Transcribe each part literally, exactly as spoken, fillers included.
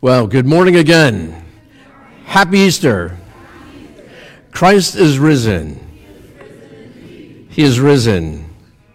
Well, good morning again. Happy Easter. Christ is risen. He is risen.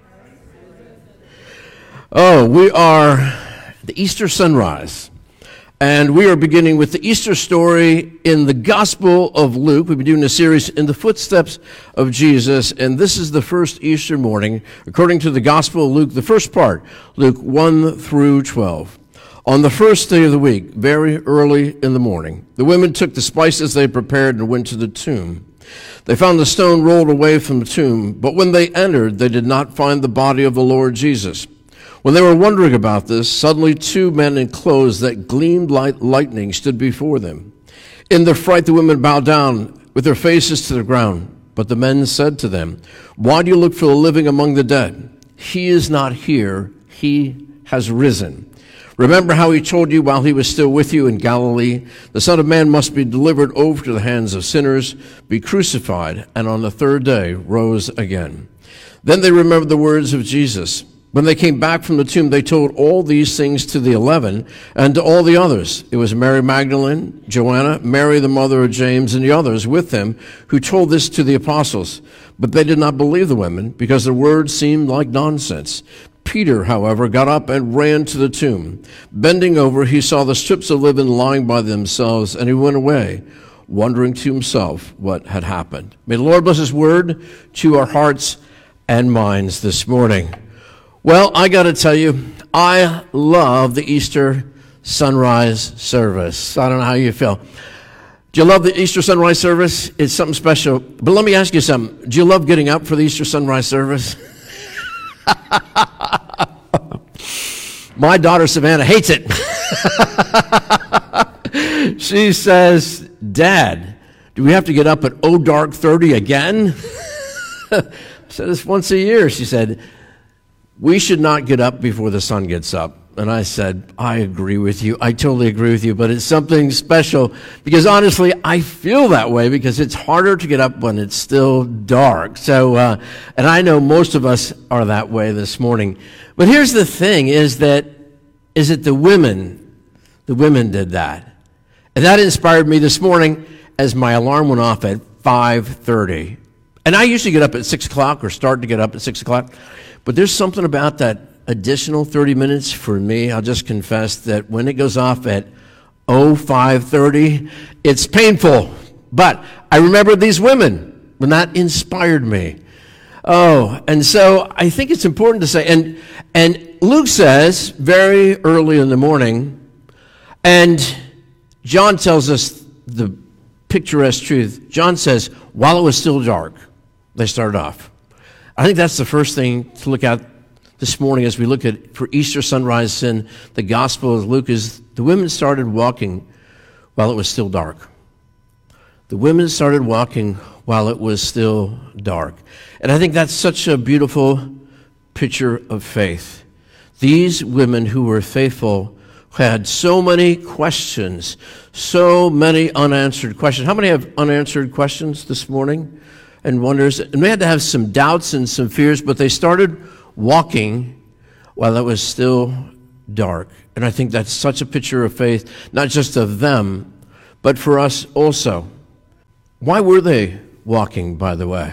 Oh, we are the Easter sunrise. And we are beginning with the Easter story in the Gospel of Luke. We've been doing a series in the footsteps of Jesus, and this is the first Easter morning, according to the Gospel of Luke, the first part, Luke one through twelve. On the first day of the week, very early in the morning, the women took the spices they prepared and went to the tomb. They found the stone rolled away from the tomb, but when they entered, they did not find the body of the Lord Jesus. When they were wondering about this, suddenly two men in clothes that gleamed like lightning stood before them. In their fright, the women bowed down with their faces to the ground. But the men said to them, "Why do you look for the living among the dead? He is not here. He has risen. Remember how he told you while he was still with you in Galilee, the Son of Man must be delivered over to the hands of sinners, be crucified, and on the third day rose again." Then they remembered the words of Jesus. When they came back from the tomb, they told all these things to the eleven and to all the others. It was Mary Magdalene, Joanna, Mary the mother of James, and the others with them who told this to the apostles. But they did not believe the women because their words seemed like nonsense. Peter, however, got up and ran to the tomb. Bending over, he saw the strips of linen lying by themselves, and he went away, wondering to himself what had happened. May the Lord bless his word to our hearts and minds this morning. Well, I got to tell you, I love the Easter sunrise service. I don't know how you feel. Do you love the Easter sunrise service? It's something special. But let me ask you something. Do you love getting up for the Easter sunrise service? My daughter Savannah hates it. She says, "Dad, do we have to get up at oh dark thirty again?" I said, "It's once a year." She said, "We should not get up before the sun gets up." And I said, "I agree with you. I totally agree with you, but it's something special because honestly, I feel that way because it's harder to get up when it's still dark." So, uh, and I know most of us are that way this morning. But here's the thing is that, is that the women, the women did that. And that inspired me this morning as my alarm went off at five thirty. And I usually get up at six o'clock or start to get up at six o'clock. But there's something about that additional thirty minutes for me. I'll just confess that when it goes off at oh five thirty, it's painful. But I remember these women when that inspired me. Oh, and so I think it's important to say, and and Luke says very early in the morning, and John tells us the picturesque truth. John says, while it was still dark, they started off. I think that's the first thing to look at this morning as we look at for Easter sunrise in the Gospel of Luke is the women started walking while it was still dark. The women started walking while it was still dark. And I think that's such a beautiful picture of faith. These women who were faithful had so many questions, so many unanswered questions. How many have unanswered questions this morning? And wonders, and they had to have some doubts and some fears, but they started walking while it was still dark. And I think that's such a picture of faith, not just of them, but for us also. Why were they walking, by the way?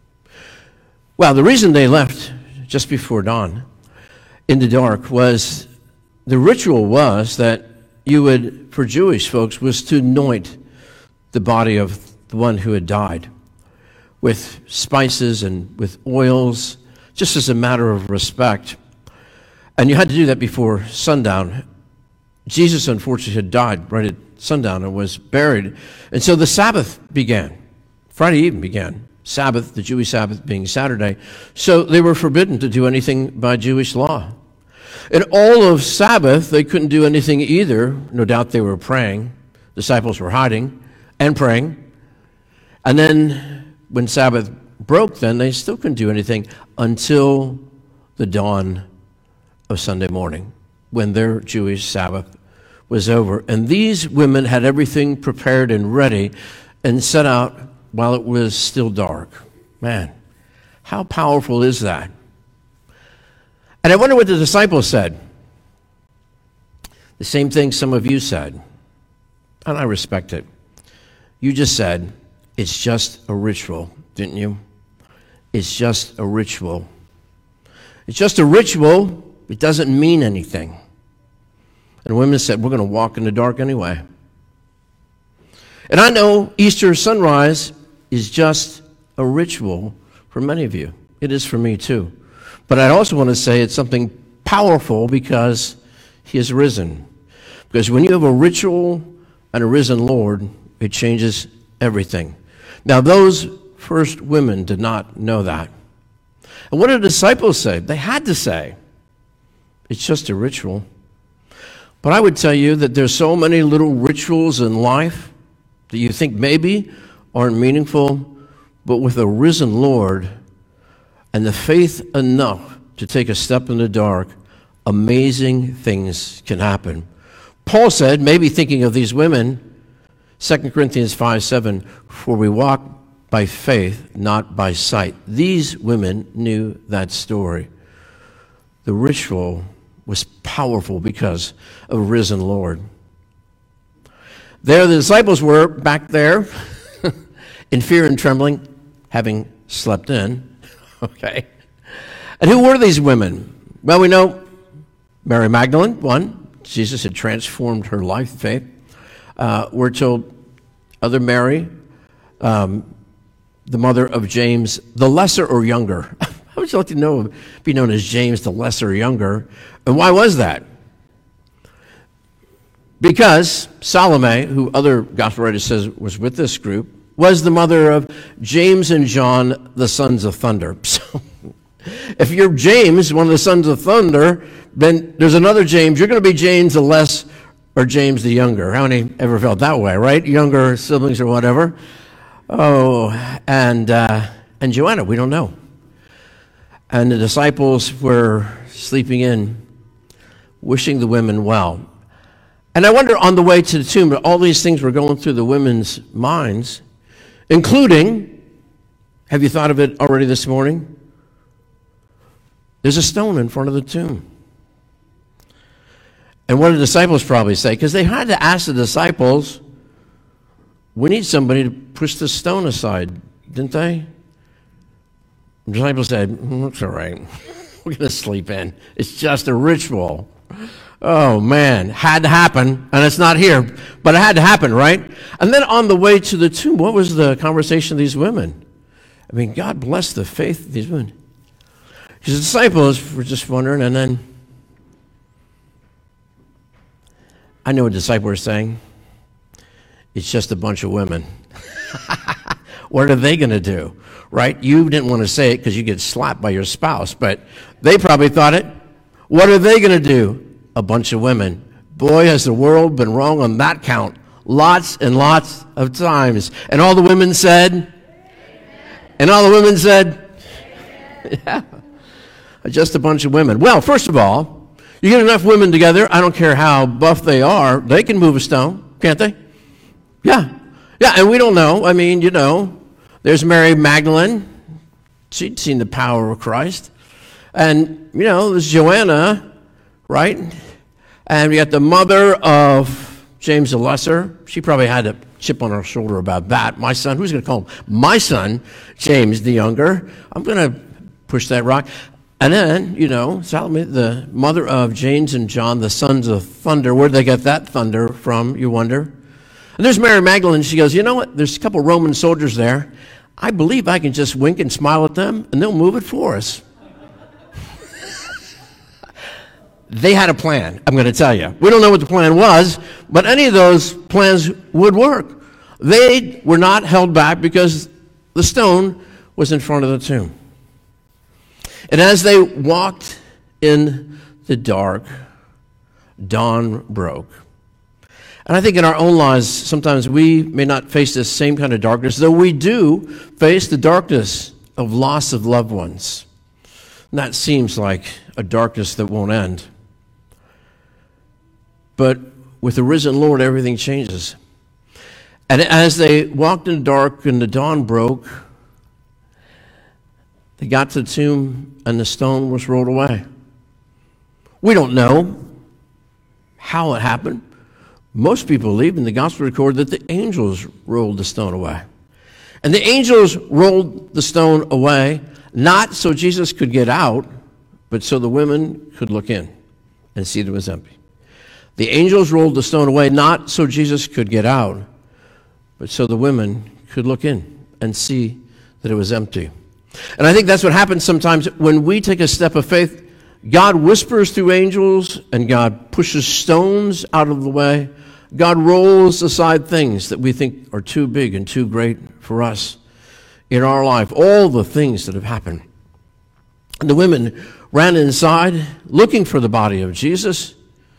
Well, the reason they left just before dawn in the dark was the ritual was that you would, for Jewish folks, was to anoint the body of the one who had died with spices and with oils, just as a matter of respect. And you had to do that before sundown. Jesus, unfortunately, had died right at sundown and was buried. And so the Sabbath began. Friday evening began. Sabbath, the Jewish Sabbath being Saturday. So they were forbidden to do anything by Jewish law. And all of Sabbath, they couldn't do anything either. No doubt they were praying. Disciples were hiding and praying. And then when Sabbath broke, then they still couldn't do anything until the dawn of Sunday morning, when their Jewish Sabbath was over. And these women had everything prepared and ready and set out while it was still dark. Man, how powerful is that? And I wonder what the disciples said. The same thing some of you said. And I respect it. You just said, it's just a ritual, didn't you? It's just a ritual. It's just a ritual. It doesn't mean anything. And women said, we're going to walk in the dark anyway. And I know Easter sunrise is just a ritual for many of you. It is for me too. But I also want to say it's something powerful because he is risen. Because when you have a ritual and a risen Lord, it changes everything. Now, those first women did not know that. And what did the disciples say? They had to say, it's just a ritual. But I would tell you that there's so many little rituals in life that you think maybe aren't meaningful, but with a risen Lord and the faith enough to take a step in the dark, amazing things can happen. Paul said, maybe thinking of these women, Second Corinthians five seven, for we walk by faith, not by sight. These women knew that story. The ritual was powerful because of a risen Lord. There the disciples were back there in fear and trembling, having slept in. Okay. And who were these women? Well, we know Mary Magdalene, one. Jesus had transformed her life, faith. Uh, we're told other Mary, um, the mother of James, the lesser or younger. How would you like to know, be known as James the lesser or younger? And why was that? Because Salome, who other gospel writers says was with this group, was the mother of James and John, the sons of thunder. So if you're James, one of the sons of thunder, then there's another James. You're going to be James the less or James the younger. How many ever felt that way, right? Younger siblings or whatever. Oh, and uh, and Joanna, we don't know. And the disciples were sleeping in, wishing the women well. And I wonder on the way to the tomb, all these things were going through the women's minds, including, have you thought of it already this morning? There's a stone in front of the tomb. And what did the disciples probably say? Because they had to ask the disciples, we need somebody to push the stone aside, didn't they? The disciples said, mm, that's all right. We're going to sleep in. It's just a ritual. Oh, man. Had to happen, and it's not here, but it had to happen, right? And then on the way to the tomb, what was the conversation of these women? I mean, God bless the faith of these women. His disciples were just wondering, and then I know what the disciples were saying. It's just a bunch of women. What are they going to do, right? You didn't want to say it because you get slapped by your spouse, but they probably thought it. What are they going to do? A bunch of women. Boy, has the world been wrong on that count. Lots and lots of times. And all the women said? Amen. And all the women said? Yeah. Just a bunch of women. Well, first of all, you get enough women together, I don't care how buff they are, they can move a stone, can't they? Yeah. Yeah, and we don't know. I mean, you know, there's Mary Magdalene. She'd seen the power of Christ. And, you know, there's Joanna, right? And we got the mother of James the Lesser. She probably had a chip on her shoulder about that. My son, who's going to call him my son, James the Younger? I'm going to push that rock. And then, you know, Salome, the mother of James and John, the sons of thunder. Where did they get that thunder from, you wonder? And there's Mary Magdalene. She goes, you know what? There's a couple Roman soldiers there. I believe I can just wink and smile at them, and they'll move it for us. They had a plan, I'm going to tell you. We don't know what the plan was, but any of those plans would work. They were not held back because the stone was in front of the tomb. And as they walked in the dark, dawn broke. And I think in our own lives, sometimes we may not face this same kind of darkness, though we do face the darkness of loss of loved ones. And that seems like a darkness that won't end. But with the risen Lord, everything changes. And as they walked in the dark and the dawn broke, they got to the tomb and the stone was rolled away. We don't know how it happened, Most people believe in the gospel record that the angels rolled the stone away. And the angels rolled the stone away, not so Jesus could get out, but so the women could look in and see that it was empty. The angels rolled the stone away, not so Jesus could get out, but so the women could look in and see that it was empty. And I think that's what happens sometimes when we take a step of faith. God whispers through angels, and God pushes stones out of the way. God rolls aside things that we think are too big and too great for us in our life, all the things that have happened. And the women ran inside looking for the body of Jesus,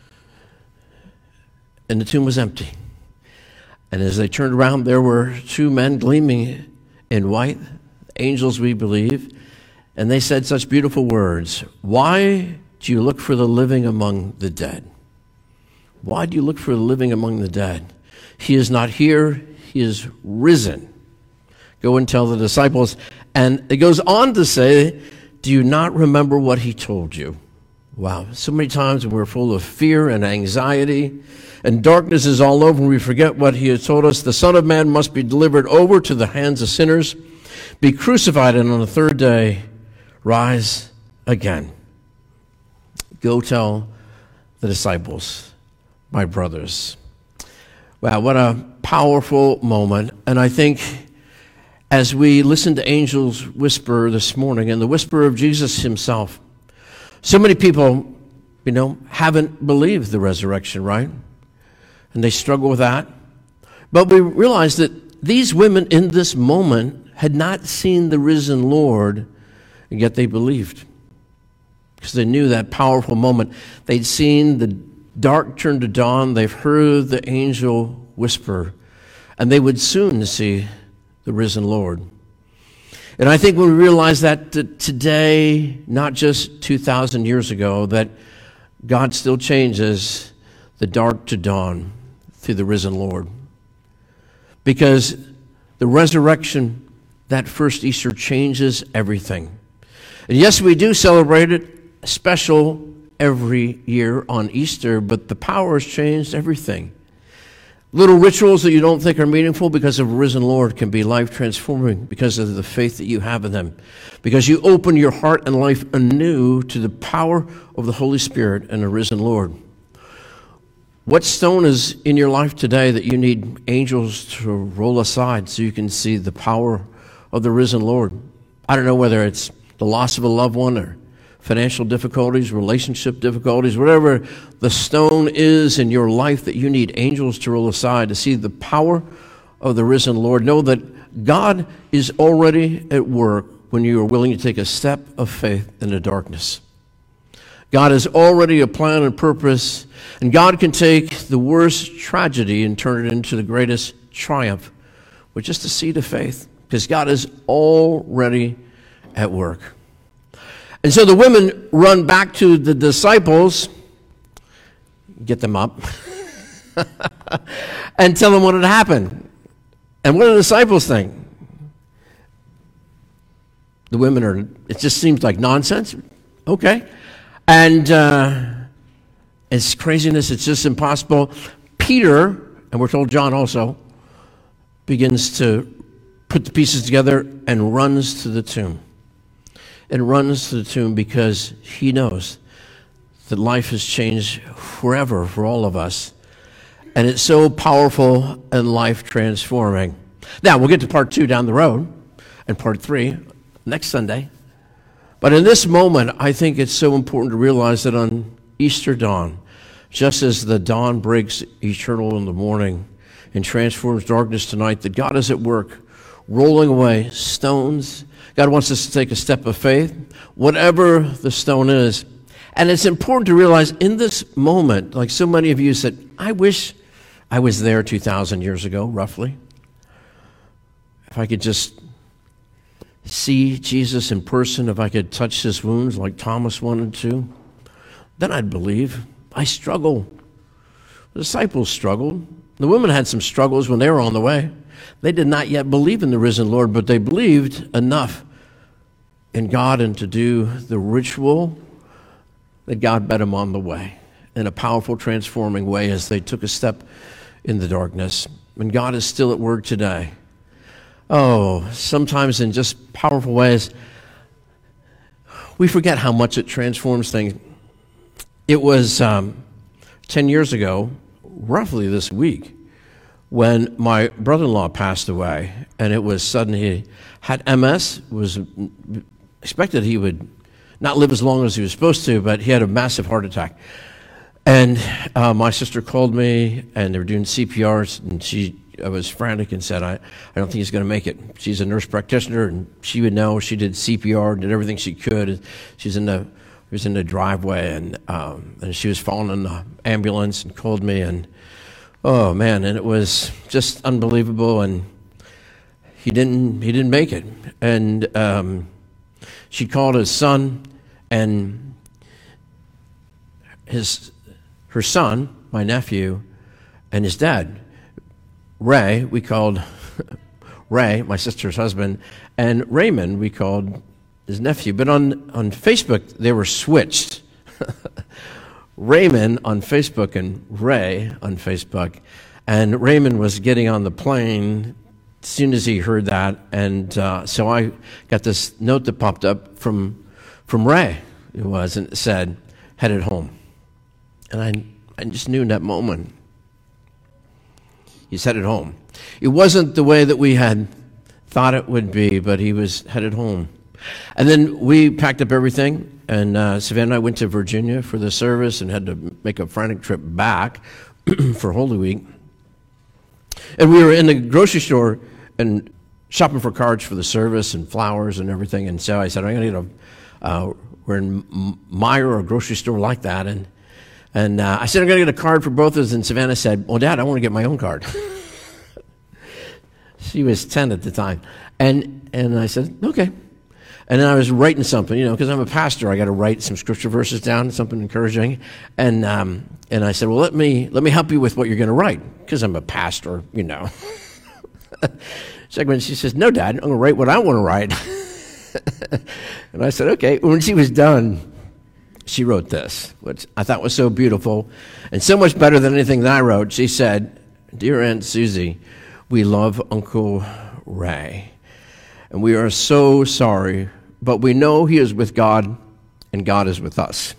and the tomb was empty. And as they turned around, there were two men gleaming in white, angels we believe, and they said such beautiful words. Why do you look for the living among the dead? Why do you look for the living among the dead? He is not here, he is risen. Go and tell the disciples. And it goes on to say, do you not remember what he told you? Wow, so many times we're full of fear and anxiety, and darkness is all over, and we forget what he has told us. The Son of Man must be delivered over to the hands of sinners, be crucified, and on the third day rise again. Go tell the disciples, my brothers. Wow, what a powerful moment. And I think as we listen to angels whisper this morning, and the whisper of Jesus himself, so many people, you know, haven't believed the resurrection, right? And they struggle with that. But we realize that these women in this moment had not seen the risen Lord, and yet they believed. Because they knew that powerful moment. They'd seen the dark turn to dawn. They've heard the angel whisper. And they would soon see the risen Lord. And I think when we realize that today, not just two thousand years ago, that God still changes the dark to dawn through the risen Lord. Because the resurrection, that first Easter, changes everything. And yes, we do celebrate it special every year on Easter, but the power has changed everything. Little rituals that you don't think are meaningful because of a risen Lord can be life-transforming because of the faith that you have in them. Because you open your heart and life anew to the power of the Holy Spirit and the risen Lord. What stone is in your life today that you need angels to roll aside so you can see the power of the risen Lord? I don't know whether it's the loss of a loved one or financial difficulties, relationship difficulties, whatever the stone is in your life that you need angels to roll aside to see the power of the risen Lord. Know that God is already at work when you are willing to take a step of faith in the darkness. God has already a plan and purpose, and God can take the worst tragedy and turn it into the greatest triumph with just a seed of faith, because God is already at work. And so the women run back to the disciples, get them up, and tell them what had happened. And what do the disciples think? The women are, it just seems like nonsense. Okay. And uh, it's craziness, it's just impossible. Peter, and we're told John also, begins to put the pieces together and runs to the tomb. And runs to the tomb because he knows that life has changed forever for all of us. And it's so powerful and life-transforming. Now, we'll get to part two down the road, and part three next Sunday. But in this moment, I think it's so important to realize that on Easter dawn, just as the dawn breaks eternal in the morning and transforms darkness tonight, that God is at work rolling away stones. God wants us to take a step of faith, whatever the stone is. And it's important to realize in this moment, like so many of you said, I wish I was there two thousand years ago, roughly. If I could just see Jesus in person, if I could touch his wounds like Thomas wanted to, then I'd believe. I struggle. The disciples struggled. The women had some struggles when they were on the way. They did not yet believe in the risen Lord, but they believed enough in God and to do the ritual that God met them on the way. in a powerful, transforming way as they took a step in the darkness. And God is still at work today. Oh, sometimes in just powerful ways, we forget how much it transforms things. It was um, ten years ago, roughly this week, when my brother-in-law passed away, and it was sudden. He had M S, was expected he would not live as long as he was supposed to, but he had a massive heart attack. And uh, my sister called me, and they were doing C P Rs, and she I was frantic and said, I, I don't think he's going to make it. She's a nurse practitioner, and she would know. She did C P R, did everything she could. She's in the was in the driveway, and um, and she was falling in the ambulance and called me, and oh man, and it was just unbelievable. And he didn't he didn't make it. And um, she called his son, and his her son, my nephew, and his dad, Ray, we called Ray, my sister's husband, and Raymond, we called his nephew. But on, on Facebook, they were switched. Raymond on Facebook and Ray on Facebook. And Raymond was getting on the plane as soon as he heard that. And uh, so I got this note that popped up from from Ray, it was, and it said, headed home. And I, I just knew in that moment, he's headed home. It wasn't the way that we had thought it would be, but he was headed home. And then we packed up everything, and uh, Savannah and I went to Virginia for the service and had to make a frantic trip back for Holy Week. And we were in the grocery store and shopping for cards for the service and flowers and everything. And so I said, I'm going to get a, uh, we're in Meijer or a grocery store like that. And And uh, I said, I'm going to get a card for both of us. And Savannah said, well, Dad, I want to get my own card. She was ten at the time. And and I said, okay. And then I was writing something, you know, because I'm a pastor. I got to write some scripture verses down, something encouraging. And um, and I said, well, let me let me help you with what you're going to write, because I'm a pastor, you know. Second, she says, no, Dad, I'm going to write what I want to write. And I said, okay. When she was done, she wrote this, which I thought was so beautiful and so much better than anything that I wrote. She said, dear Aunt Susie, we love Uncle Ray, and we are so sorry, but we know he is with God, and God is with us.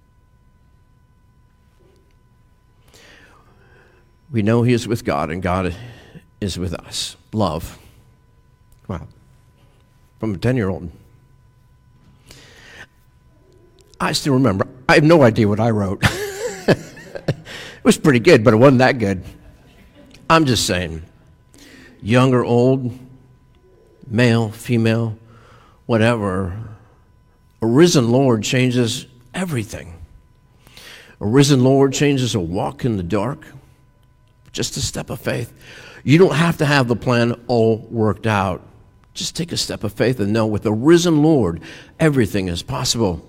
We know he is with God, and God is with us. Love. Wow. From a ten-year-old. I still remember. I have no idea what I wrote. It was pretty good, but it wasn't that good. I'm just saying, young or old, male, female, whatever, a risen Lord changes everything. A risen Lord changes a walk in the dark, just a step of faith. You don't have to have the plan all worked out. Just take a step of faith and know with the risen Lord, everything is possible.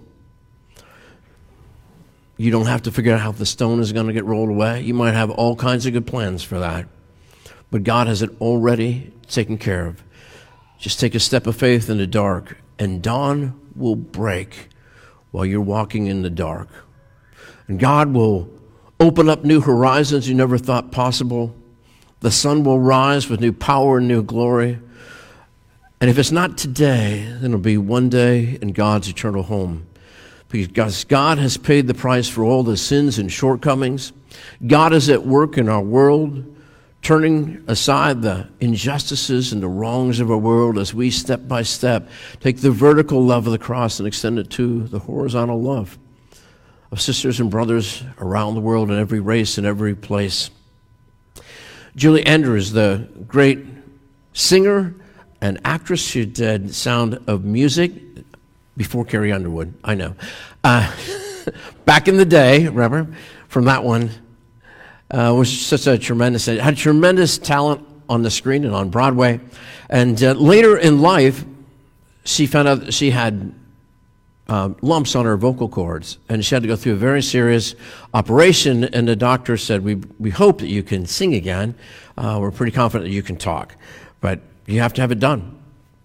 You don't have to figure out how the stone is going to get rolled away. You might have all kinds of good plans for that. But God has it already taken care of. Just take a step of faith in the dark, and dawn will break while you're walking in the dark. And God will open up new horizons you never thought possible. The sun will rise with new power and new glory. And if it's not today, then it'll be one day in God's eternal home. Because God has paid the price for all the sins and shortcomings. God is at work in our world, turning aside the injustices and the wrongs of our world as we step by step take the vertical love of the cross and extend it to the horizontal love of sisters and brothers around the world in every race and every place. Julie Andrews, the great singer and actress, she did Sound of Music before Carrie Underwood, I know. Uh, back in the day, remember, from that one, uh, was such a tremendous, had tremendous talent on the screen and on Broadway. And uh, later in life, she found out that she had uh, lumps on her vocal cords, and she had to go through a very serious operation, and the doctor said, we, we hope that you can sing again. Uh, we're pretty confident that you can talk, but you have to have it done.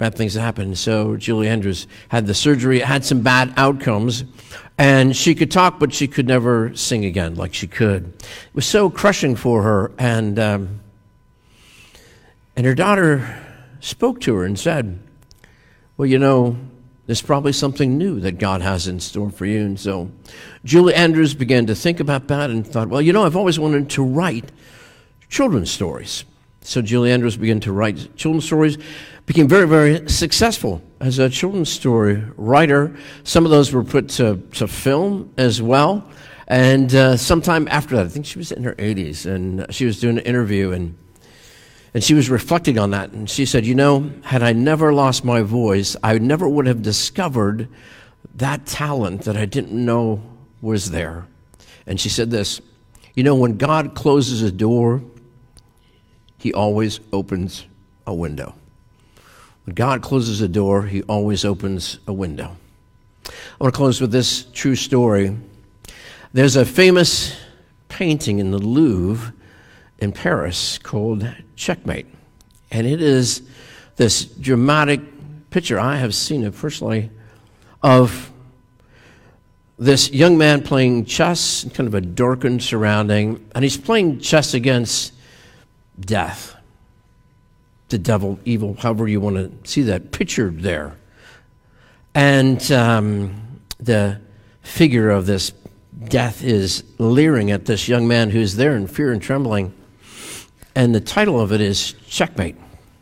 bad things happened. So Julie Andrews had the surgery, had some bad outcomes, and she could talk, but she could never sing again like she could. It was so crushing for her, and um, and her daughter spoke to her and said, well, you know, there's probably something new that God has in store for you. And so Julie Andrews began to think about that and thought, well, you know, I've always wanted to write children's stories. So Julie Andrews began to write children's stories, became very, very successful as a children's story writer. Some of those were put to, to film as well. And uh, sometime after that, I think she was in her eighties, and she was doing an interview, and And she was reflecting on that, and she said, you know, had I never lost my voice, I never would have discovered that talent that I didn't know was there. And she said this, you know, when God closes a door, he always opens a window. When God closes a door, he always opens a window. I want to close with this true story. There's a famous painting in the Louvre in Paris called Checkmate. And it is this dramatic picture, I have seen it personally, of this young man playing chess in kind of a darkened surrounding, and he's playing chess against death, the devil, evil, however you want to see that pictured there. And um, the figure of this death is leering at this young man who's there in fear and trembling. And the title of it is Checkmate.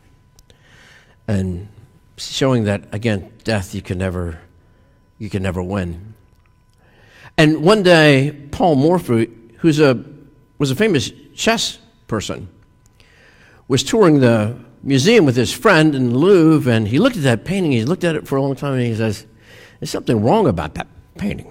And showing that, again, death you can never, you can never win. And one day, Paul Morphy, who's a was a famous chess person, was touring the museum with his friend in the Louvre, and he looked at that painting. He looked at it for a long time, and he says, "There's something wrong about that painting."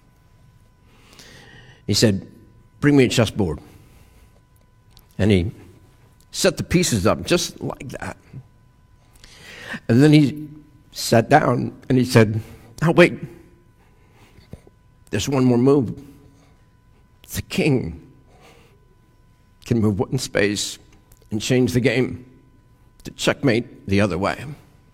He said, "Bring me a chessboard." And he set the pieces up just like that. And then he sat down and he said, "Now wait, there's one more move. The king can move one space and change the game to checkmate the other way."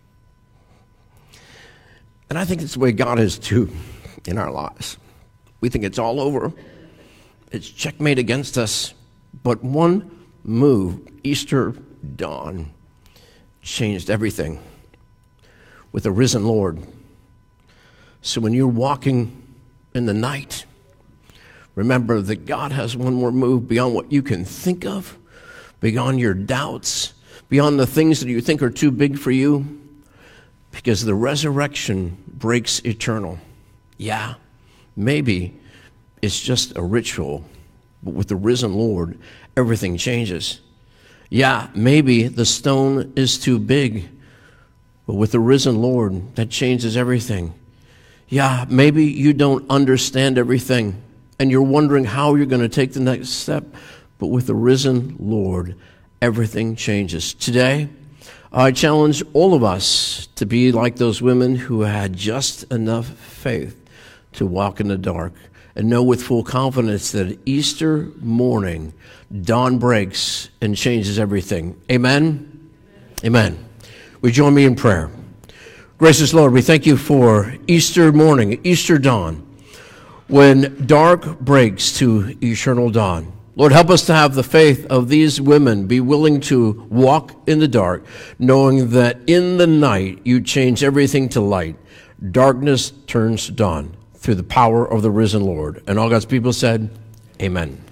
And I think it's the way God is too in our lives. We think it's all over. It's checkmate against us. But one move, Easter dawn, changed everything with the risen Lord. So when you're walking in the night, remember that God has one more move beyond what you can think of, beyond your doubts, beyond the things that you think are too big for you, because the resurrection breaks eternal. Yeah, maybe it's just a ritual, but with the risen Lord, everything changes. Yeah, maybe the stone is too big, but with the risen Lord, that changes everything. Yeah, maybe you don't understand everything, and you're wondering how you're going to take the next step, but with the risen Lord, everything changes. Today, I challenge all of us to be like those women who had just enough faith to walk in the dark and know with full confidence that Easter morning, dawn breaks and changes everything. Amen? Amen. Will you join me in prayer? Gracious Lord, we thank you for Easter morning, Easter dawn, when dark breaks to eternal dawn. Lord, help us to have the faith of these women, be willing to walk in the dark, knowing that in the night you change everything to light. Darkness turns to dawn through the power of the risen Lord. And all God's people said, amen.